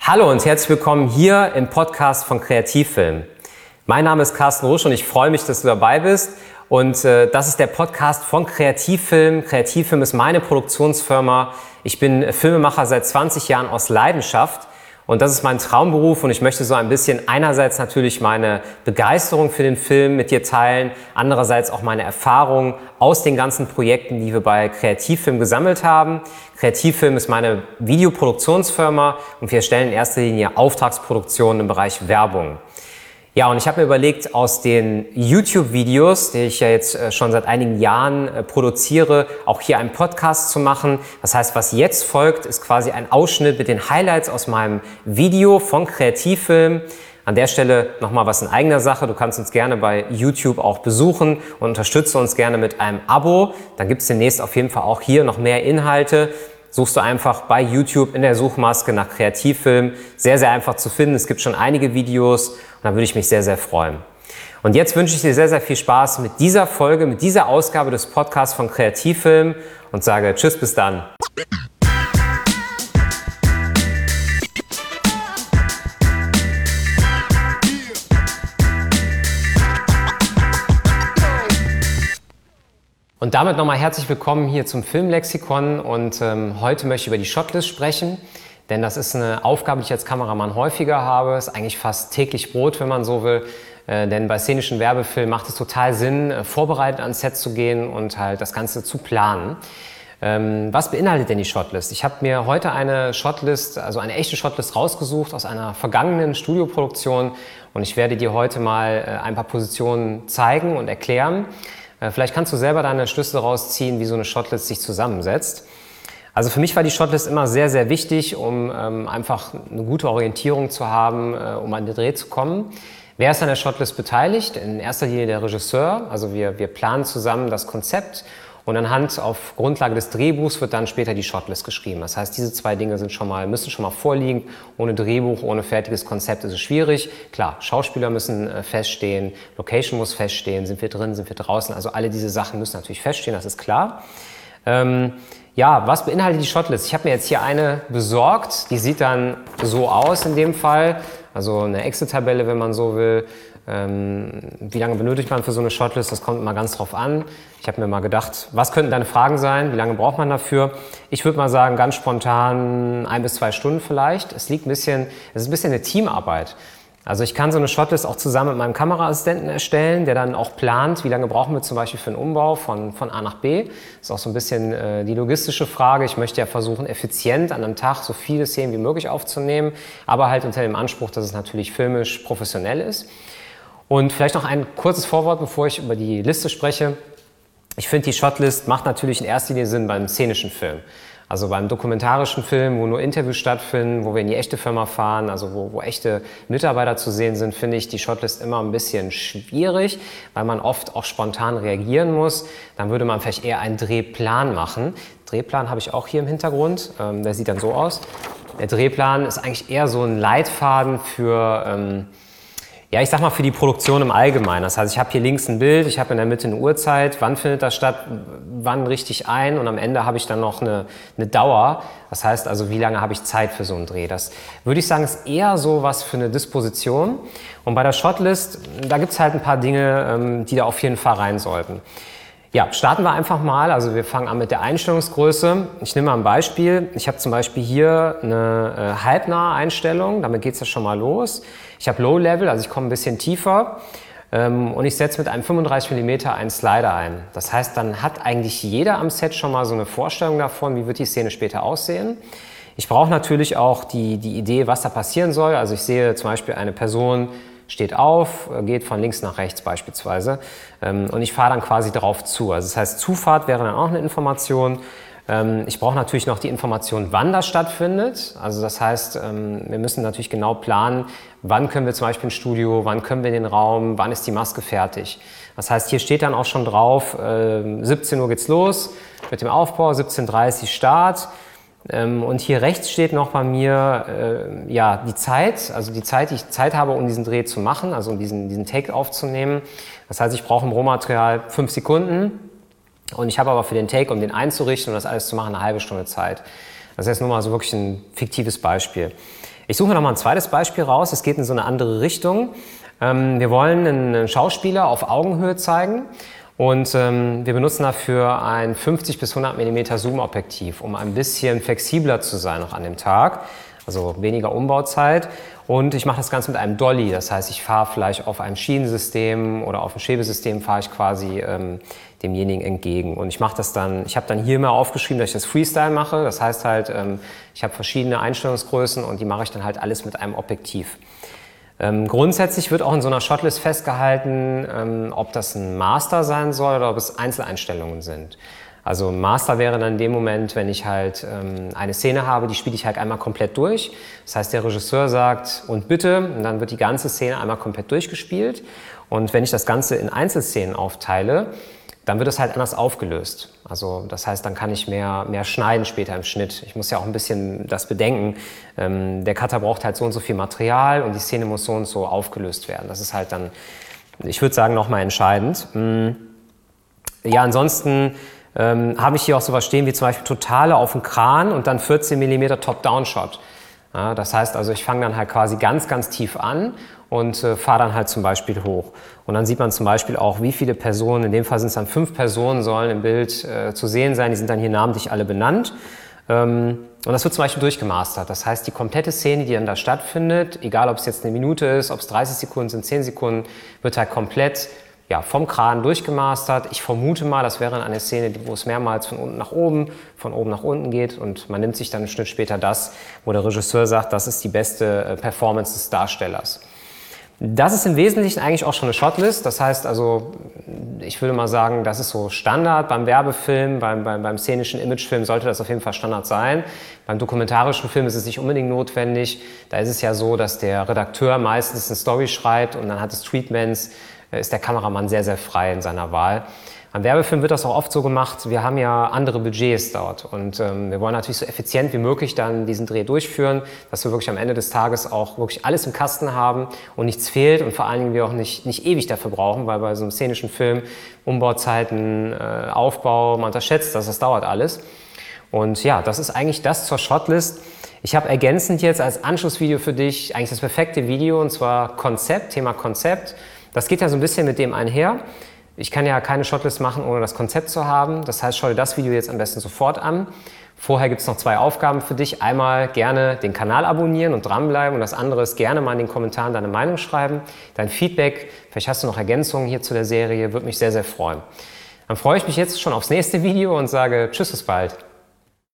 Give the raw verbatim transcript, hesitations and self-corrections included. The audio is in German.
Hallo und herzlich willkommen hier im Podcast von Kreativfilm. Mein Name ist Carsten Rusch und ich freue mich, dass du dabei bist. Und äh, das ist der Podcast von Kreativfilm. Kreativfilm ist meine Produktionsfirma. Ich bin Filmemacher seit zwanzig Jahren aus Leidenschaft. Und das ist mein Traumberuf und ich möchte so ein bisschen einerseits natürlich meine Begeisterung für den Film mit dir teilen, andererseits auch meine Erfahrungen aus den ganzen Projekten, die wir bei Kreativfilm gesammelt haben. Kreativfilm ist meine Videoproduktionsfirma und wir stellen in erster Linie Auftragsproduktionen im Bereich Werbung. Ja, und ich habe mir überlegt, aus den YouTube-Videos, die ich ja jetzt schon seit einigen Jahren produziere, auch hier einen Podcast zu machen. Das heißt, was jetzt folgt, ist quasi ein Ausschnitt mit den Highlights aus meinem Video von Kreativfilm. An der Stelle nochmal was in eigener Sache. Du kannst uns gerne bei YouTube auch besuchen und unterstütze uns gerne mit einem Abo. Dann gibt es demnächst auf jeden Fall auch hier noch mehr Inhalte. Suchst du einfach bei YouTube in der Suchmaske nach Kreativfilm. Sehr, sehr einfach zu finden. Es gibt schon einige Videos und da würde ich mich sehr, sehr freuen. Und jetzt wünsche ich dir sehr, sehr viel Spaß mit dieser Folge, mit dieser Ausgabe des Podcasts von Kreativfilm und sage Tschüss, bis dann. Und damit nochmal herzlich willkommen hier zum Filmlexikon und ähm, heute möchte ich über die Shotlist sprechen, denn das ist eine Aufgabe, die ich als Kameramann häufiger habe, ist eigentlich fast täglich Brot, wenn man so will, äh, denn bei szenischen Werbefilmen macht es total Sinn, äh, vorbereitet ans Set zu gehen und halt das Ganze zu planen. Ähm, was beinhaltet denn die Shotlist? Ich habe mir heute eine Shotlist, also eine echte Shotlist rausgesucht aus einer vergangenen Studioproduktion und ich werde dir heute mal äh, ein paar Positionen zeigen und erklären. Vielleicht kannst du selber deine Schlüsse rausziehen, wie so eine Shotlist sich zusammensetzt. Also für mich war die Shotlist immer sehr, sehr wichtig, um ähm, einfach eine gute Orientierung zu haben, äh, um an den Dreh zu kommen. Wer ist an der Shotlist beteiligt? In erster Linie der Regisseur. Also wir, wir planen zusammen das Konzept und anhand auf Grundlage des Drehbuchs wird dann später die Shotlist geschrieben. Das heißt, diese zwei Dinge sind schon mal, müssen schon mal vorliegen. Ohne Drehbuch, ohne fertiges Konzept ist es schwierig. Klar, Schauspieler müssen äh, feststehen, Location muss feststehen, sind wir drin, sind wir draußen. Also alle diese Sachen müssen natürlich feststehen, das ist klar. Ähm, ja, was beinhaltet die Shotlist? Ich habe mir jetzt hier eine besorgt, die sieht dann so aus in dem Fall. Also eine Excel-Tabelle, wenn man so will. Ähm, wie lange benötigt man für so eine Shotlist? Das kommt immer ganz drauf an. Ich habe mir mal gedacht, was könnten deine Fragen sein? Wie lange braucht man dafür? Ich würde mal sagen, ganz spontan ein bis zwei Stunden vielleicht. Es liegt ein bisschen, es ist ein bisschen eine Teamarbeit. Also ich kann so eine Shotlist auch zusammen mit meinem Kameraassistenten erstellen, der dann auch plant, wie lange brauchen wir zum Beispiel für einen Umbau von, von A nach B. Das ist auch so ein bisschen äh, die logistische Frage. Ich möchte ja versuchen, effizient an einem Tag so viele Szenen wie möglich aufzunehmen, aber halt unter dem Anspruch, dass es natürlich filmisch professionell ist. Und vielleicht noch ein kurzes Vorwort, bevor ich über die Liste spreche. Ich finde, die Shotlist macht natürlich in erster Linie Sinn beim szenischen Film. Also beim dokumentarischen Film, wo nur Interviews stattfinden, wo wir in die echte Firma fahren, also wo, wo echte Mitarbeiter zu sehen sind, finde ich die Shotlist immer ein bisschen schwierig, weil man oft auch spontan reagieren muss. Dann würde man vielleicht eher einen Drehplan machen. Drehplan habe ich auch hier im Hintergrund, ähm, der sieht dann so aus. Der Drehplan ist eigentlich eher so ein Leitfaden für... Ähm, Ja, ich sag mal für die Produktion im Allgemeinen. Das heißt, ich habe hier links ein Bild, ich habe in der Mitte eine Uhrzeit, wann findet das statt, wann richte ich ein und am Ende habe ich dann noch eine, eine Dauer. Das heißt also, wie lange habe ich Zeit für so einen Dreh. Das würde ich sagen, ist eher so was für eine Disposition. Und bei der Shotlist, da gibt es halt ein paar Dinge, die da auf jeden Fall rein sollten. Ja, starten wir einfach mal. Also wir fangen an mit der Einstellungsgröße. Ich nehme mal ein Beispiel. Ich habe zum Beispiel hier eine äh, halbnahe Einstellung. Damit geht es ja schon mal los. Ich habe Low Level, also ich komme ein bisschen tiefer. Ähm, und ich setze mit einem fünfunddreißig Millimeter einen Slider ein. Das heißt, dann hat eigentlich jeder am Set schon mal so eine Vorstellung davon, wie wird die Szene später aussehen. Ich brauche natürlich auch die, die Idee, was da passieren soll. Also ich sehe zum Beispiel eine Person, steht auf, geht von links nach rechts beispielsweise und ich fahre dann quasi drauf zu. Also das heißt, Zufahrt wäre dann auch eine Information. Ich brauche natürlich noch die Information, wann das stattfindet. Also das heißt, wir müssen natürlich genau planen, wann können wir zum Beispiel ins Studio, wann können wir in den Raum, wann ist die Maske fertig. Das heißt, hier steht dann auch schon drauf, siebzehn Uhr geht's los mit dem Aufbau, siebzehn Uhr dreißig Start. Und hier rechts steht noch bei mir äh, ja, die Zeit, also die Zeit, die ich Zeit habe, um diesen Dreh zu machen, also um diesen, diesen Take aufzunehmen. Das heißt, ich brauche im Rohmaterial fünf Sekunden und ich habe aber für den Take, um den einzurichten und das alles zu machen, eine halbe Stunde Zeit. Das ist jetzt nur mal so wirklich ein fiktives Beispiel. Ich suche mir noch mal ein zweites Beispiel raus. Es geht in so eine andere Richtung. Ähm, wir wollen einen Schauspieler auf Augenhöhe zeigen und ähm, wir benutzen dafür ein fünfzig bis hundert Millimeter Zoom-Objektiv, um ein bisschen flexibler zu sein noch an dem Tag, also weniger Umbauzeit. Und ich mache das Ganze mit einem Dolly, das heißt, ich fahre vielleicht auf einem Schienensystem oder auf einem Schwebesystem, fahre ich quasi ähm, demjenigen entgegen. Und ich mache das dann, ich habe dann hier mal aufgeschrieben, dass ich das Freestyle mache. Das heißt halt, ähm, ich habe verschiedene Einstellungsgrößen und die mache ich dann halt alles mit einem Objektiv. Ähm, grundsätzlich wird auch in so einer Shotlist festgehalten, ähm, ob das ein Master sein soll oder ob es Einzeleinstellungen sind. Also ein Master wäre dann in dem Moment, wenn ich halt ähm, eine Szene habe, die spiele ich halt einmal komplett durch. Das heißt, der Regisseur sagt, und bitte, und dann wird die ganze Szene einmal komplett durchgespielt. Und wenn ich das Ganze in Einzelszenen aufteile, dann wird es halt anders aufgelöst. Also das heißt, dann kann ich mehr, mehr schneiden später im Schnitt. Ich muss ja auch ein bisschen das bedenken. Ähm, der Cutter braucht halt so und so viel Material und die Szene muss so und so aufgelöst werden. Das ist halt dann, ich würde sagen, nochmal entscheidend. Ja, ansonsten ähm, habe ich hier auch sowas stehen wie zum Beispiel Totale auf dem Kran und dann vierzehn Millimeter Top-Down-Shot. Ja, das heißt also, ich fange dann halt quasi ganz, ganz tief an und äh, fahre dann halt zum Beispiel hoch. Und dann sieht man zum Beispiel auch, wie viele Personen, in dem Fall sind es dann fünf Personen, sollen im Bild äh, zu sehen sein. Die sind dann hier namentlich alle benannt. Ähm, und das wird zum Beispiel durchgemastert. Das heißt, die komplette Szene, die dann da stattfindet, egal ob es jetzt eine Minute ist, ob es dreißig Sekunden sind, zehn Sekunden, wird halt komplett ja, vom Kran durchgemastert. Ich vermute mal, das wäre eine Szene, wo es mehrmals von unten nach oben, von oben nach unten geht und man nimmt sich dann einen Schnitt später das, wo der Regisseur sagt, das ist die beste Performance des Darstellers. Das ist im Wesentlichen eigentlich auch schon eine Shotlist. Das heißt also, ich würde mal sagen, das ist so Standard. Beim Werbefilm, beim, beim, beim szenischen Imagefilm sollte das auf jeden Fall Standard sein. Beim dokumentarischen Film ist es nicht unbedingt notwendig. Da ist es ja so, dass der Redakteur meistens eine Story schreibt und anhand des Treatments ist der Kameramann sehr, sehr frei in seiner Wahl. Beim Werbefilm wird das auch oft so gemacht, wir haben ja andere Budgets dort und ähm, wir wollen natürlich so effizient wie möglich dann diesen Dreh durchführen, dass wir wirklich am Ende des Tages auch wirklich alles im Kasten haben und nichts fehlt und vor allen Dingen wir auch nicht, nicht ewig dafür brauchen, weil bei so einem szenischen Film Umbauzeiten, äh, Aufbau, man unterschätzt das, das dauert alles. Und ja, das ist eigentlich das zur Shotlist. Ich habe ergänzend jetzt als Anschlussvideo für dich eigentlich das perfekte Video und zwar Konzept, Thema Konzept. Das geht ja so ein bisschen mit dem einher. Ich kann ja keine Shotlist machen, ohne das Konzept zu haben. Das heißt, schau dir das Video jetzt am besten sofort an. Vorher gibt es noch zwei Aufgaben für dich. Einmal gerne den Kanal abonnieren und dranbleiben und das andere ist gerne mal in den Kommentaren deine Meinung schreiben, dein Feedback. Vielleicht hast du noch Ergänzungen hier zu der Serie, würde mich sehr, sehr freuen. Dann freue ich mich jetzt schon aufs nächste Video und sage Tschüss, bis bald.